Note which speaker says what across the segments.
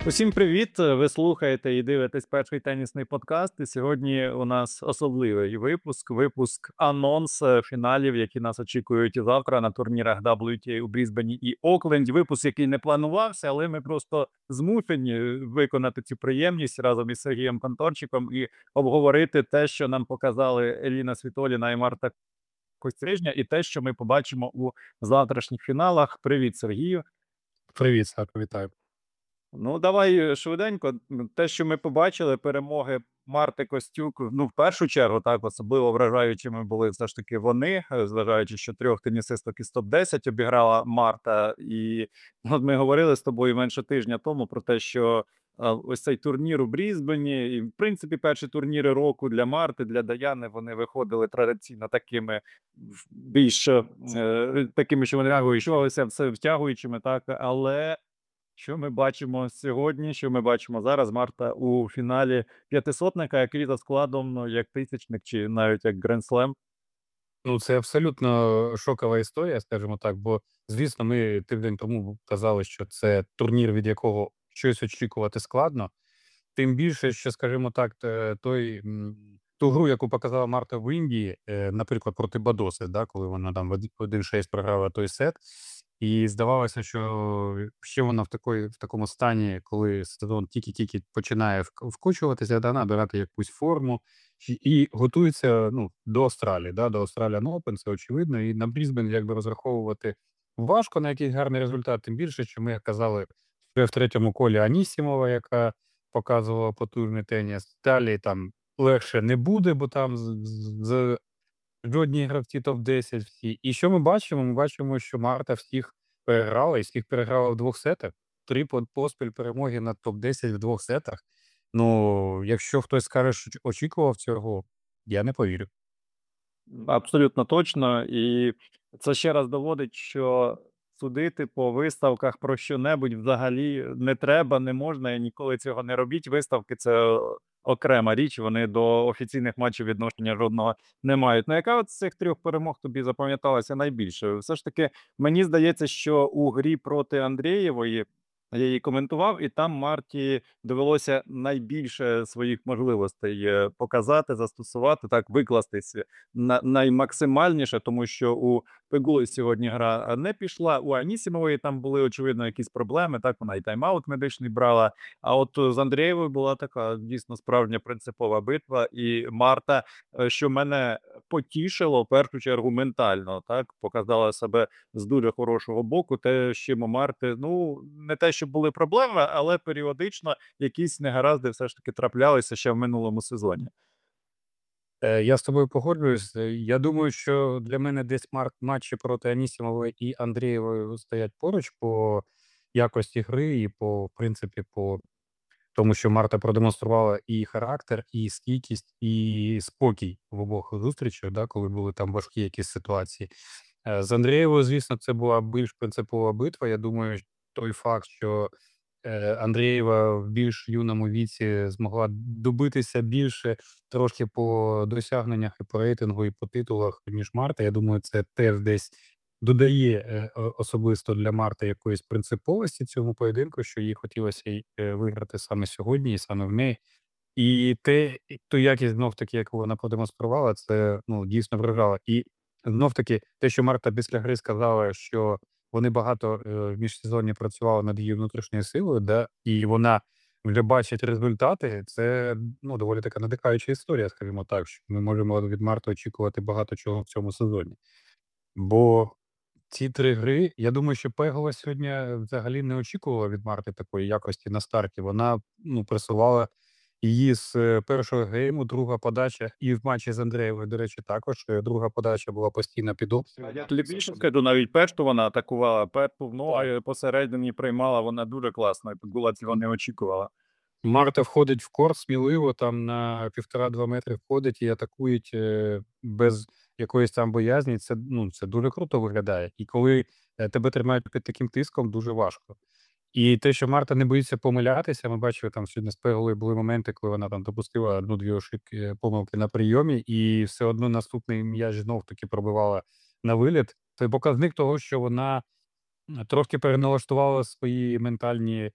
Speaker 1: Усім привіт! Ви слухаєте і дивитесь перший тенісний подкаст. І сьогодні у нас особливий випуск анонс фіналів, які нас очікують завтра на турнірах WTA у Брізбені і Окленді. Випуск, який не планувався, але ми просто змушені виконати цю приємність разом із Сергієм Конторчиком і обговорити те, що нам показали Еліна Світоліна і Марта Кострижня, і те, що ми побачимо у завтрашніх фіналах. Привіт, Сергію!
Speaker 2: Привіт, Сако, вітаю.
Speaker 1: Ну, давай швиденько. Те, що ми побачили, перемоги Марти Костюк, ну, в першу чергу, так, особливо вражаючими були все ж таки вони, зважаючи, що трьох тенісисток із топ-10 обіграла Марта. І от ми говорили з тобою менше тижня тому про те, що ось цей турнір у Брізбені, і, в принципі, перші турніри року для Марти, для Даяни, вони виходили традиційно такими більш такими, що вони втягуючися, все втягуючими, так, але що ми бачимо сьогодні, що ми бачимо зараз? Марта у фіналі п'ятисотника, який за складом, ну, як тисячник чи навіть як гранд-слем.
Speaker 2: Ну, це абсолютно шокова історія, скажімо так, бо, звісно, ми тиждень тому казали, що це турнір, від якого щось очікувати складно. Тим більше, що, скажімо так, ту гру, яку показала Марта в Індії, наприклад, проти Бадоси, да, коли вона там 1-6 програла той сет, і здавалося, що ще вона в такому стані, коли сезон тільки-тільки починає вкочуватися, да, набирати якусь форму і готується, ну, до Австралії, да, до Australian Open, це очевидно. І на Брізбен якби розраховувати важко на якийсь гарний результат. Тим більше, що ми казали вже в третьому колі Анісімова, яка показувала потужний теніс. Далі там легше не буде, бо там жодні гравці топ-10 всі. І що ми бачимо? Ми бачимо, що Марта всіх переграла, і всіх переграла в двох сетах. 3 поспіль перемоги на топ-10 в двох сетах. Ну, якщо хтось скаже, що очікував цього, я не повірю.
Speaker 1: Абсолютно точно. І це ще раз доводить, що судити по виставках про що-небудь взагалі не треба, не можна і ніколи цього не робіть. Виставки це окрема річ, вони до офіційних матчів відношення жодного не мають. Ну, яка от з цих трьох перемог тобі запам'яталася найбільше? Все ж таки, мені здається, що у грі проти Андрієвої. Я її коментував, і там Марті довелося найбільше своїх можливостей показати, застосувати, так викластись наймаксимальніше, тому що у Пегули сьогодні гра не пішла. У Анісімової там були очевидно якісь проблеми. Так, вона і тайм-аут медичний брала. А от з Андрієвою була така дійсно справжня принципова битва. І Марта, що мене потішило в першу чергу ментально, так показала себе з дуже хорошого боку. Те, з чим у Марти, ну не те, що були проблеми, але періодично якісь негаразди все ж таки траплялися ще в минулому сезоні.
Speaker 2: Я з тобою погоджуюсь. Я думаю, що для мене десь матчі проти Анісімової і Андрієвої стоять поруч по якості гри і по, в принципі, по тому, що Марта продемонструвала і характер, і стійкість, і спокій в обох зустрічах, да, коли були там важкі якісь ситуації. З Андрієвою, звісно, це була більш принципова битва. Я думаю, той факт, що Андрієва в більш юному віці змогла добитися більше трошки по досягненнях і по рейтингу, і по титулах, ніж Марта. Я думаю, це теж десь додає особисто для Марти якоїсь принциповості цьому поєдинку, що їй хотілося виграти саме сьогодні і саме в неї. І ту якість знов-таки, яку вона продемонструвала, це, ну, дійсно вражало. І знов-таки те, що Марта після гри сказала, що вони багато, в міжсезонні працювали над її внутрішньою силою, да, і вона вже бачить результати, це, ну, доволі така надихаюча історія, скажімо так, що ми можемо від Марти очікувати багато чого в цьому сезоні. Бо ці 3 гри, я думаю, що Пегова сьогодні взагалі не очікувала від Марти такої якості на старті. Вона, ну, пресувала її з першого гейму, друга подача, і в матчі з Андреєвою, до речі, також друга подача була постійно під обстрілом.
Speaker 1: Я тобі більше скажу, навіть першу вона атакувала, першу в ноги посередині приймала, вона дуже класно, і Пегула цього не очікувала.
Speaker 2: Марта входить в корт сміливо, там на 1,5-2 метри входить і атакують без якоїсь там боязні. Це, ну, це дуже круто виглядає. І коли тебе тримають під таким тиском, дуже важко. І те, що Марта не боїться помилятися, ми бачили там сьогодні з Пеголою були моменти, коли вона там допустила 1-2 помилки на прийомі, і все одно наступний м'яч знов-таки пробивала на виліт. Це показник того, що вона трошки переналаштувала свої ментальні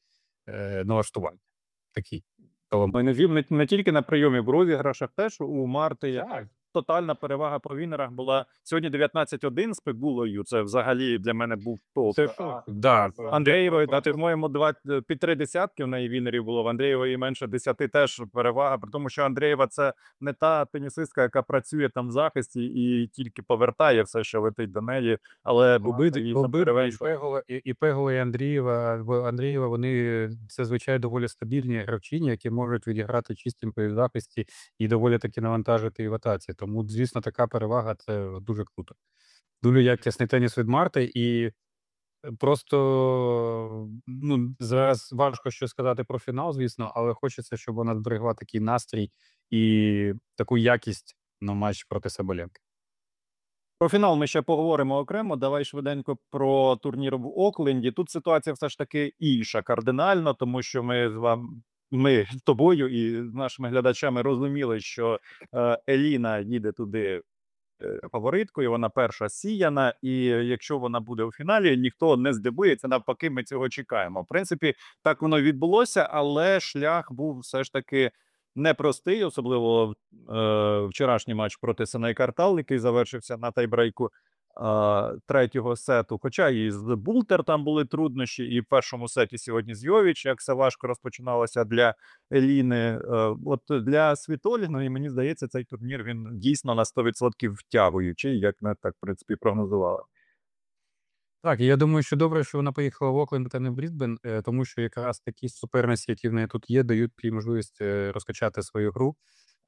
Speaker 2: налаштування. Такі. То
Speaker 1: Ну, і не тільки на прийомі, в розіграшах теж у Марти
Speaker 2: так.
Speaker 1: тотальна перевага по вінерах була. Сьогодні 19-1 з Пегулою. Це взагалі для мене був топ.
Speaker 2: Це шок. Да.
Speaker 1: Андрієвої, та ти, по-моєму, під 3 десятки в неї вінерів було. В Андрієвої менше 10 теж перевага. При тому, що Андрієва це не та тенісистка, яка працює там в захисті і тільки повертає все, що летить до неї. Але Бубид і
Speaker 2: Пегула, і Пегула, і Андрієва, вони зазвичай доволі стабільні гравчині, які можуть відіграти чистенько і в захисті, і доволі таки навантажити і в атаці. Тому, звісно, така перевага – це дуже круто. Дуже якісний теніс від Марти, і просто, ну, зараз важко що сказати про фінал, звісно, але хочеться, щоб вона зберегла такий настрій і таку якість на матч проти Соболенки.
Speaker 1: Про фінал ми ще поговоримо окремо. Давай швиденько про турнір в Окленді. Тут ситуація все ж таки інша кардинально, тому що ми з тобою і з нашими глядачами розуміли, що Еліна їде туди фавориткою, вона перша сіяна, і якщо вона буде у фіналі, ніхто не здивується. Навпаки, ми цього чекаємо. В принципі, так воно відбулося, але шлях був все ж таки непростий, особливо вчорашній матч проти Сеней Картал, який завершився на тайбрейку третього сету. Хоча і з Бултер там були труднощі, і в першому сеті сьогодні з Йовіч, як все важко розпочиналося для Еліни. От для Світоліної, мені здається, цей турнір він дійсно на 100% втягуючий, як ми так, в принципі, прогнозували.
Speaker 2: Так, і я думаю, що добре, що вона поїхала в Окленд, а не в Брісбен, тому що якраз такі суперниці, які в неї тут є, дають їй можливість розкачати свою гру,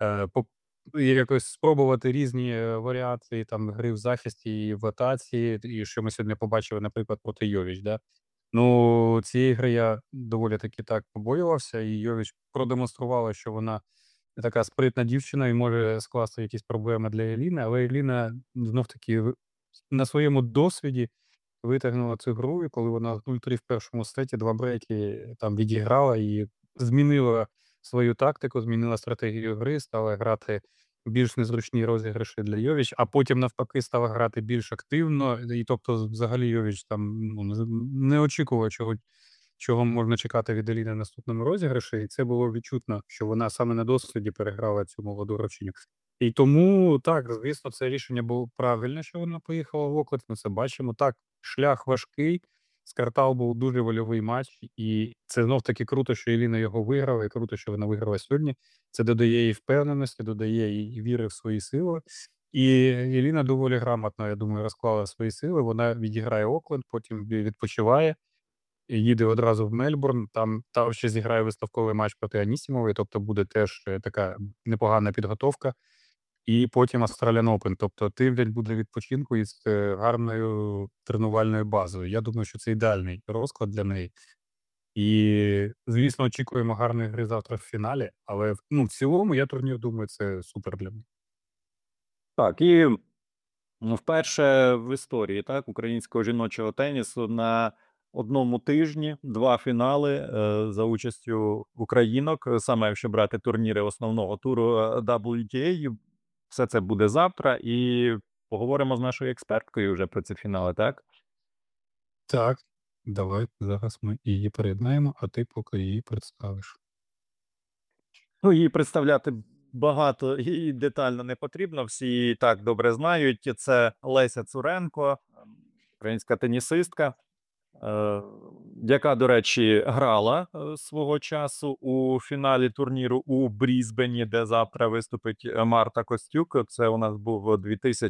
Speaker 2: і якось спробувати різні варіації там гри в захисті і в атаці, і що ми сьогодні побачили, наприклад, проти Йовіч. Да? Ну, цієї гри я доволі таки так побоювався, і Йовіч продемонструвала, що вона така спритна дівчина і може скласти якісь проблеми для Еліни, але Еліна знов-таки на своєму досвіді витягнула цю гру, і коли вона 0-3 в першому сеті, 2 брейки там відіграла і змінила свою тактику, змінила стратегію гри, стала грати більш незручні розіграші для Йовіч, а потім навпаки стала грати більш активно. І тобто, взагалі, Йовіч там не очікував, чого можна чекати від Еліни в наступному розіграші, і це було відчутно, що вона саме на досвіді переграла цю молоду гравчиню. І тому так, звісно, це рішення було правильне, що вона поїхала в Окленд. Ми це бачимо. Так, шлях важкий. З Картал був дуже вольовий матч, і це знов таки круто, що Еліна його виграла, і круто, що вона виграла сьогодні. Це додає їй впевненості, додає їй віри в свої сили. І Еліна доволі грамотно, я думаю, розклала свої сили. Вона відіграє Окленд, потім відпочиває, їде одразу в Мельбурн. Там ще зіграє виставковий матч проти Анісімової, тобто буде теж така непогана підготовка. І потім Australian Open. Тобто тиждень буде відпочинку із гарною тренувальною базою. Я думаю, що це ідеальний розклад для неї. І, звісно, очікуємо гарної гри завтра в фіналі, але в цілому я турнір думаю, це супер для мене.
Speaker 1: Так, і вперше в історії українського жіночого тенісу на одному тижні 2 фінали за участю українок, саме якщо брати турніри основного туру WTA. Все це буде завтра, і поговоримо з нашою експерткою вже про ці фінали, так?
Speaker 2: Так, давай зараз ми її приєднаємо, а ти поки її представиш.
Speaker 1: Ну, її представляти багато і детально не потрібно. Всі її так добре знають. Це Леся Цуренко, українська тенісистка, яка, до речі, грала свого часу у фіналі турніру у Брізбені, де завтра виступить Марта Костюк. Це у нас був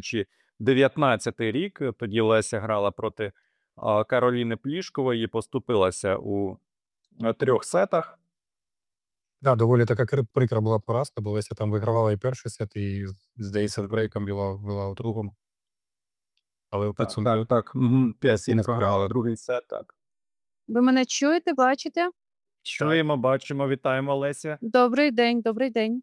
Speaker 1: 2019 рік. Тоді Леся грала проти Кароліни Плішкової, поступилася у 3 сетах.
Speaker 2: Да, доволі така прикра була поразка, бо Леся там вигравала і перший сет, і, здається, з брейком вела у другому. Але у підсумку
Speaker 1: Так. 5-7 програла другий сет, так.
Speaker 3: Ви мене чуєте, бачите?
Speaker 1: Чуємо, бачимо, вітаємо, Леся.
Speaker 3: Добрий день, добрий день.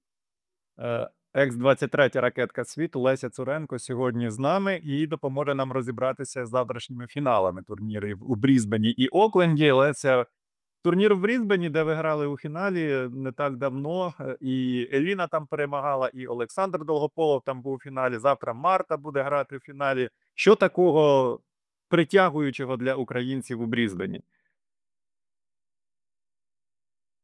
Speaker 1: Екс-23 ракетка світу Леся Цуренко сьогодні з нами і допоможе нам розібратися з завтрашніми фіналами турнірів у Брізбені і Окленді. Леся, турнір в Брізбені, де ви грали у фіналі не так давно, і Еліна там перемагала, і Олександр Долгополов там був у фіналі. Завтра Марта буде грати в фіналі. Що такого притягуючого для українців у Брізбені?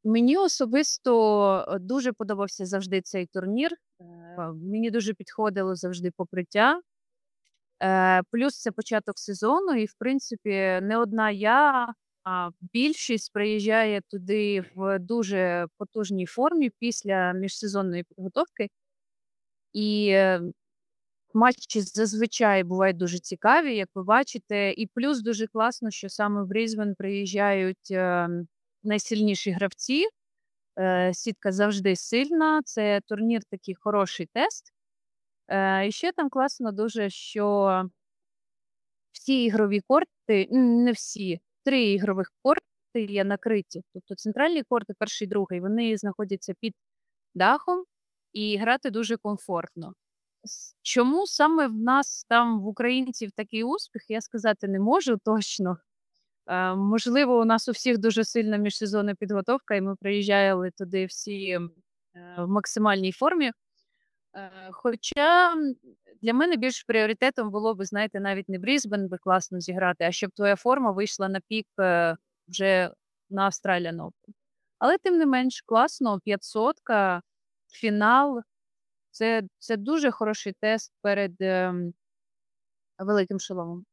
Speaker 3: Мені особисто дуже подобався завжди цей турнір. Мені дуже підходило завжди покриття. Плюс це початок сезону, і, в принципі, не одна я, а більшість приїжджає туди в дуже потужній формі після міжсезонної підготовки. І матчі зазвичай бувають дуже цікаві, як ви бачите. І плюс дуже класно, що саме в Брізбен приїжджають найсильніші гравці. Сітка завжди сильна, це турнір такий хороший тест. І ще там класно дуже, що всі ігрові корти, не всі, 3 ігрових корти є накриті. Тобто центральні корти, перший, другий, вони знаходяться під дахом і грати дуже комфортно. Чому саме в нас там, в українців, такий успіх, я сказати не можу точно. Можливо, у нас у всіх дуже сильна міжсезонна підготовка, і ми приїжджали туди всі в максимальній формі. Хоча для мене більш пріоритетом було би, знаєте, навіть не Брізбен би класно зіграти, а щоб твоя форма вийшла на пік вже на Australian Open. Але тим не менш класно, 500-ка, фінал. Це дуже хороший тест перед великим шоломом.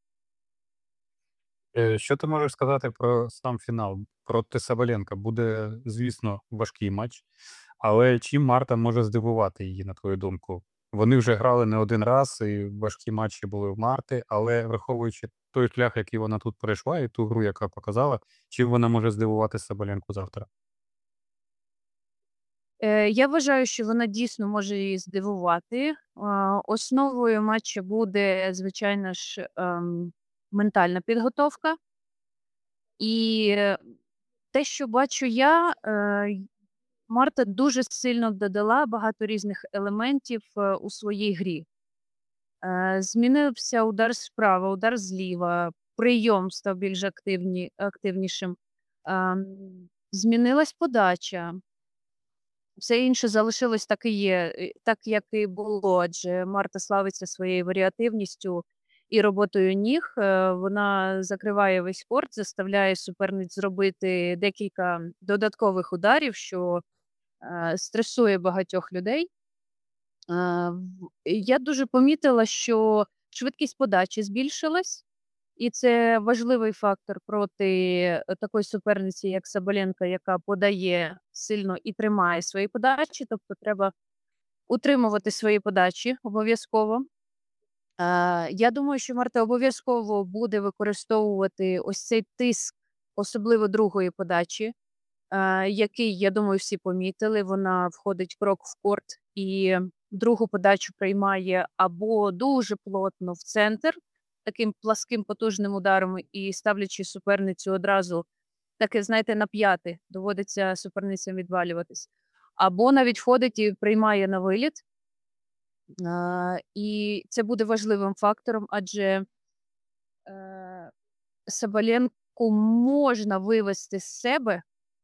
Speaker 2: Що ти можеш сказати про сам фінал? Проти Сабаленка буде, звісно, важкий матч, але чим Марта може здивувати її, на твою думку? Вони вже грали не один раз, і важкі матчі були в Марти, але враховуючи той шлях, який вона тут пройшла, і ту гру, яка показала, чим вона може здивувати Сабаленку завтра?
Speaker 3: Я вважаю, що вона дійсно може її здивувати. Основою матчу буде, звичайно ж, ментальна підготовка. І те, що бачу я, Марта дуже сильно додала багато різних елементів у своїй грі. Змінився удар справа, удар зліва, прийом став більш активнішим. Змінилась подача. Все інше залишилось так і є, так як і було, адже Марта славиться своєю варіативністю і роботою ніг. Вона закриває весь корт, заставляє суперниць зробити декілька додаткових ударів, що стресує багатьох людей. Я дуже помітила, що швидкість подачі збільшилась, і це важливий фактор проти такої суперниці, як Сабаленка, яка подає сильно і тримає свої подачі. Тобто треба утримувати свої подачі обов'язково. Я думаю, що Марта обов'язково буде використовувати ось цей тиск, особливо другої подачі, який, я думаю, всі помітили. Вона входить крок в корт і другу подачу приймає або дуже плотно в центр, таким пласким потужним ударом і ставлячи суперницю одразу, таке, знаєте, на п'яти, доводиться суперницям відвалюватись. Або навіть входить і приймає на виліт. І це буде важливим фактором, адже Сабаленку можна вивести з себе,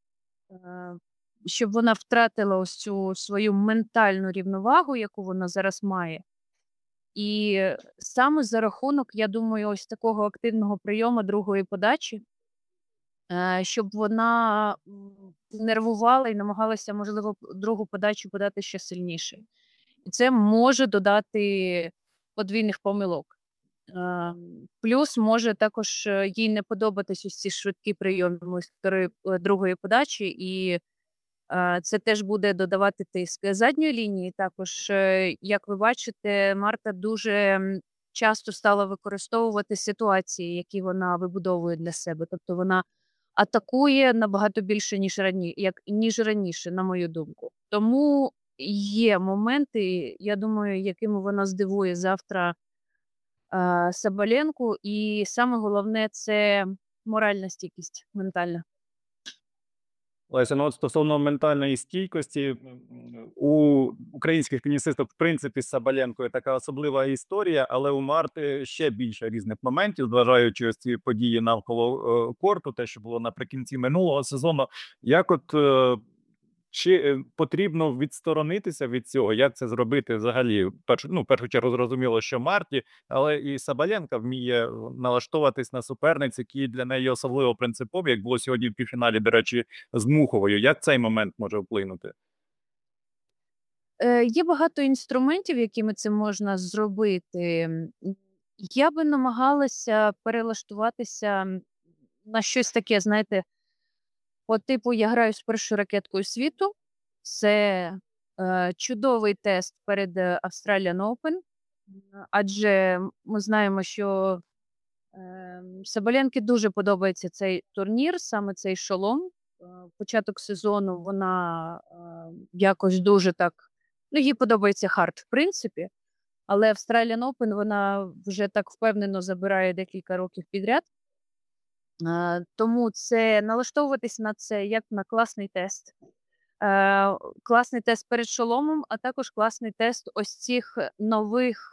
Speaker 3: щоб вона втратила ось цю свою ментальну рівновагу, яку вона зараз має. І саме за рахунок, я думаю, ось такого активного прийому другої подачі, щоб вона нервувала і намагалася, можливо, другу подачу подати ще сильніше. І це може додати подвійних помилок. Плюс може також їй не подобатись ось ці швидкі прийоми другої подачі, і це теж буде додавати тиск. З задньої лінії також, як ви бачите, Марта дуже часто стала використовувати ситуації, які вона вибудовує для себе. Тобто вона атакує набагато більше, ніж раніше, на мою думку. Тому є моменти, я думаю, якими вона здивує завтра Сабаленку. І саме головне – це моральна стійкість, ментальна.
Speaker 1: Леся, ну от стосовно ментальної стійкості, у українських тенісистів, в принципі, з Сабаленкою така особлива історія, але у Марти ще більше різних моментів, зважаючи ось ці події навколо корту, те, що було наприкінці минулого сезону. Як от Чи потрібно відсторонитися від цього? Як це зробити взагалі? В першу чергу зрозуміло, що Марті, але і Сабаленка вміє налаштовуватись на суперниць, які для неї особливо принципові, як було сьогодні в півфіналі, до речі, з Муховою. Як цей момент може вплинути?
Speaker 3: Є багато інструментів, якими це можна зробити. Я би намагалася перелаштуватися на щось таке, знаєте, по типу я граю з першою ракеткою світу. Це чудовий тест перед Australian Open, адже ми знаємо, що Сабаленці дуже подобається цей турнір, саме цей шолом. Початок сезону вона якось дуже так, їй подобається хард, в принципі, але Australian Open вона вже так впевнено забирає декілька років підряд. Тому це налаштовуватись на це як на класний тест. Класний тест перед шоломом, а також класний тест ось цих нових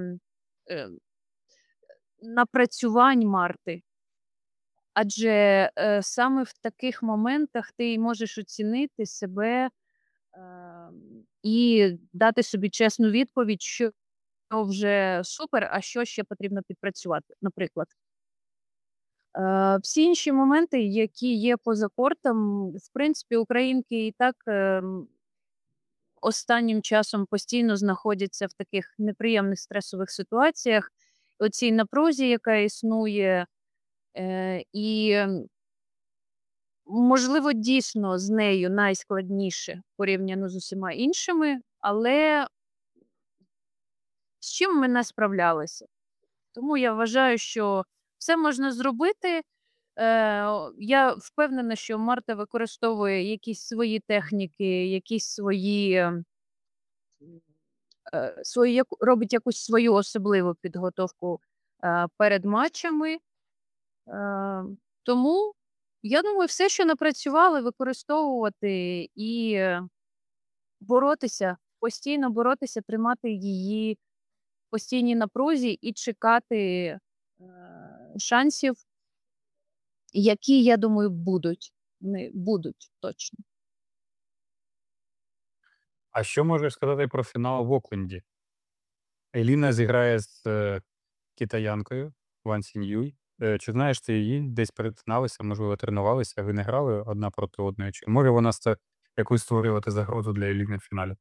Speaker 3: напрацювань Марти. Адже саме в таких моментах ти можеш оцінити себе і дати собі чесну відповідь, що вже супер, а що ще потрібно підпрацювати, наприклад. Всі інші моменти, які є поза кортом, в принципі, українки і так останнім часом постійно знаходяться в таких неприємних стресових ситуаціях. Оцій напрузі, яка існує, і, можливо, дійсно з нею найскладніше порівняно з усіма іншими, але з чим ми не справлялися. Тому я вважаю, що все можна зробити. Я впевнена, що Марта використовує якісь свої техніки, якісь робить якусь свою особливу підготовку перед матчами. Тому, я думаю, все, що напрацювали, використовувати і боротися, постійно боротися, тримати її в постійній напрузі і чекати шансів, які, я думаю, будуть. Вони будуть точно.
Speaker 2: А що можеш сказати про фінал в Окленді? Еліна зіграє з китаянкою Ван Сіньюй. Чи знаєш ти її? Десь перетиналися, можливо, тренувалися, ви не грали одна проти одної? Чи може вона якусь створювати загрозу для Еліни в фіналі?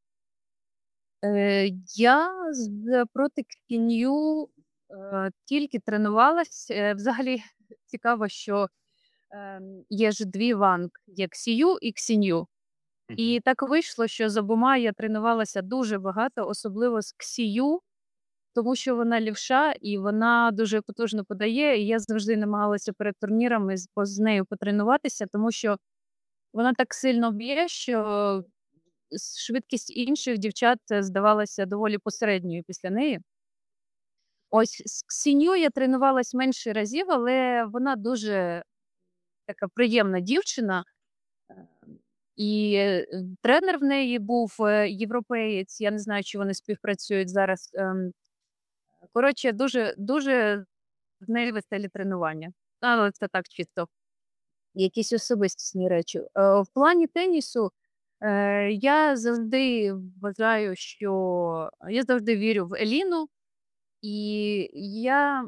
Speaker 3: Я проти Кінью тільки тренувалась. Взагалі цікаво, що є ж дві Ванг, є Ксію і Ксінью. І так вийшло, що з обома я тренувалася дуже багато, особливо з Ксію, тому що вона лівша і вона дуже потужно подає. І я завжди намагалася перед турнірами з нею потренуватися, тому що вона так сильно б'є, що швидкість інших дівчат здавалася доволі посередньою після неї. Ось з Ксінью я тренувалась менше разів, але вона дуже така приємна дівчина. І тренер в неї був європеєць, я не знаю, чи вони співпрацюють зараз. Коротше, дуже з нею веселі тренування. Але це так чисто, якісь особистісні речі. В плані тенісу я завжди вважаю, що я завжди вірю в Еліну, і я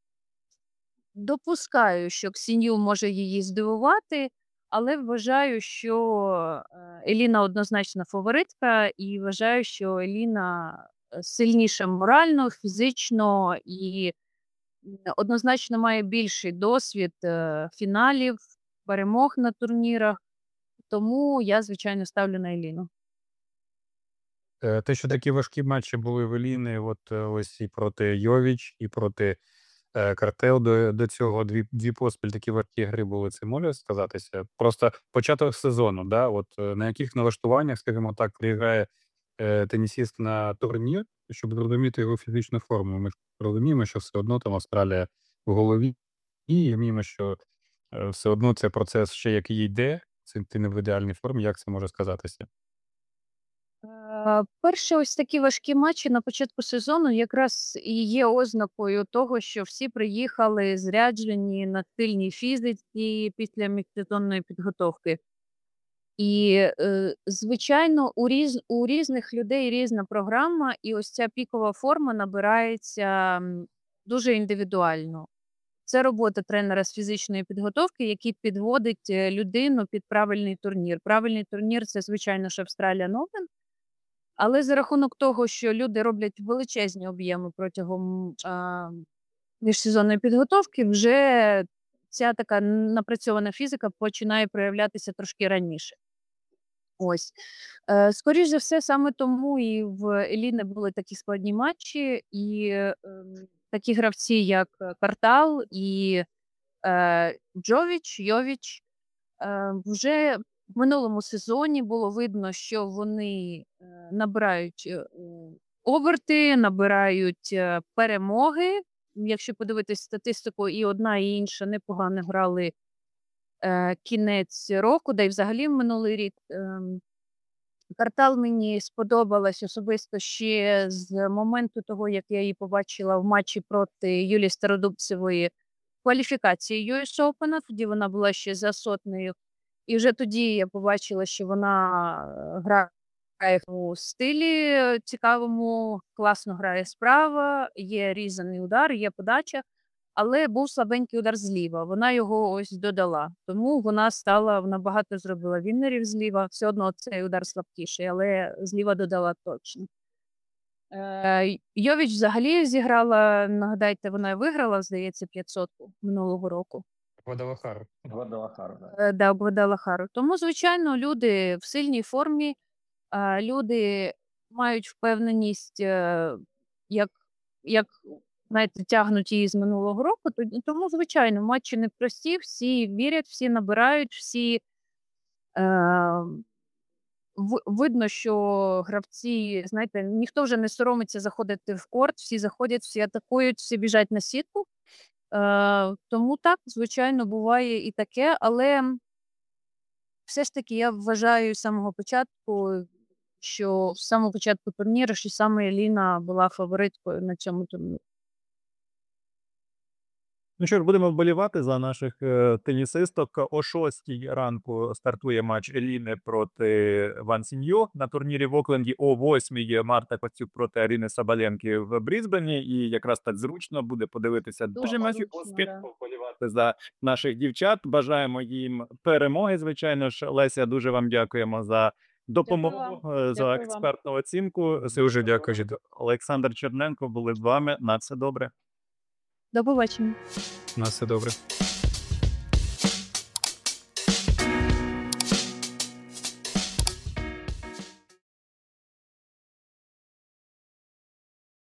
Speaker 3: допускаю, що Ксінью може її здивувати, але вважаю, що Еліна однозначно фаворитка, і вважаю, що Еліна сильніша морально, фізично і однозначно має більший досвід фіналів, перемог на турнірах. Тому я, звичайно, ставлю на Еліну.
Speaker 2: Те, що такі важкі матчі були в Еліни, ось і проти Йовіч, і проти Картел до цього, дві поспіль такі важкі гри були, це може сказатися? Просто початок сезону, да? На яких налаштуваннях, скажімо так, приїжджає тенісіст на турнір, щоб зрозуміти його фізичну форму. Ми ж розуміємо, що все одно там Австралія в голові, і розуміємо, що все одно це процес ще як йде, ти не в ідеальній формі, як це може сказатися?
Speaker 3: Перші ось такі важкі матчі на початку сезону якраз і є ознакою того, що всі приїхали заряджені на сильній фізиці після міжсезонної підготовки. І, звичайно, у різних людей різна програма, і ось ця пікова форма набирається дуже індивідуально. Це робота тренера з фізичної підготовки, який підводить людину під правильний турнір. Правильний турнір це, звичайно ж, Australian Open, але за рахунок того, що люди роблять величезні об'єми протягом міжсезонної підготовки, вже ця така напрацьована фізика починає проявлятися трошки раніше. Ось. Скоріш за все, саме тому і в Еліни були такі складні матчі, і такі гравці, як Картал і Йовіч, вже в минулому сезоні було видно, що вони набирають оберти, набирають перемоги. Якщо подивитись статистику, і одна, і інша непогано грали кінець року, да й взагалі в минулий рік. Картал мені сподобалась особисто ще з моменту того, як я її побачила в матчі проти Юлії Стародубцевої кваліфікації US Open, тоді вона була ще за сотнею. І вже тоді я побачила, що вона грає у стилі цікавому, класно грає справа, є різаний удар, є подача, але був слабенький удар зліва. Вона його ось додала. Тому вона набагато зробила віннерів зліва. Все одно цей удар слабкіший, але зліва додала точно. Йовіч взагалі зіграла, нагадайте, вона виграла, здається, 500-ку минулого року.
Speaker 2: Гвадалахара.
Speaker 3: Да, Гвадалахару. Тому, звичайно, люди в сильній формі, люди мають впевненість, як знаєте, тягнуть її з минулого року. Тому, звичайно, матчі непрості, всі вірять, всі набирають, всі видно, що гравці, знаєте, ніхто вже не соромиться заходити в корт, всі заходять, всі атакують, всі біжать на сітку. Тому так, звичайно, буває і таке, але все ж таки я вважаю з самого початку, що з самого початку турніру, що саме Еліна була фавориткою на цьому турнірі.
Speaker 1: Ну що ж, будемо вболівати за наших тенісисток. О 6 ранку стартує матч Еліни проти Ван Сіньо на турнірі в Окленді. О 8 Марта Коцюк проти Аріни Сабаленки в Брізбені. І якраз так зручно буде подивитися дуже матчі,
Speaker 3: зручно,
Speaker 1: успішно
Speaker 3: да.
Speaker 1: вболівати за наших дівчат. Бажаємо їм перемоги, звичайно ж. Леся, дуже вам дякуємо за допомогу, за
Speaker 3: Дякую вам.
Speaker 1: експертну оцінку.
Speaker 2: Дуже дякую, Жіто.
Speaker 1: Олександр Черненко були з вами. На все добре.
Speaker 3: До побачення.
Speaker 2: На все добре.